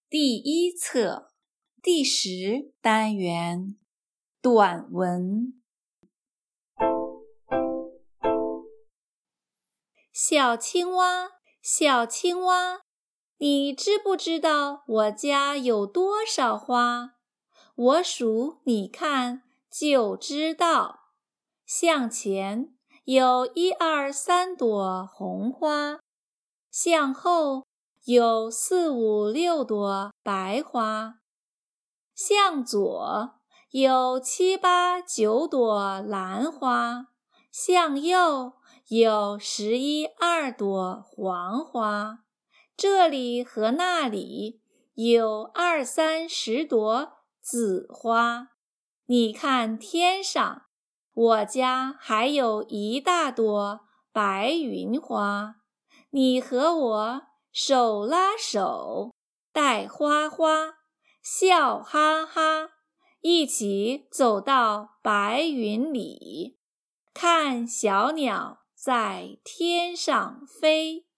第一册第10单元短文。小青蛙，小青蛙，你知不知道我家有多少花？我数你看就知道。向前有1、2、3朵红花，向后有4、5、6朵白花，向左有7、8、9朵兰花，向右有11、12朵黄花，这里和那里有20、30朵紫花。你看天上，我家还有1大朵白云花。你和我手拉手，带花花，笑哈哈，一起走到白云里，看小鸟在天上飞。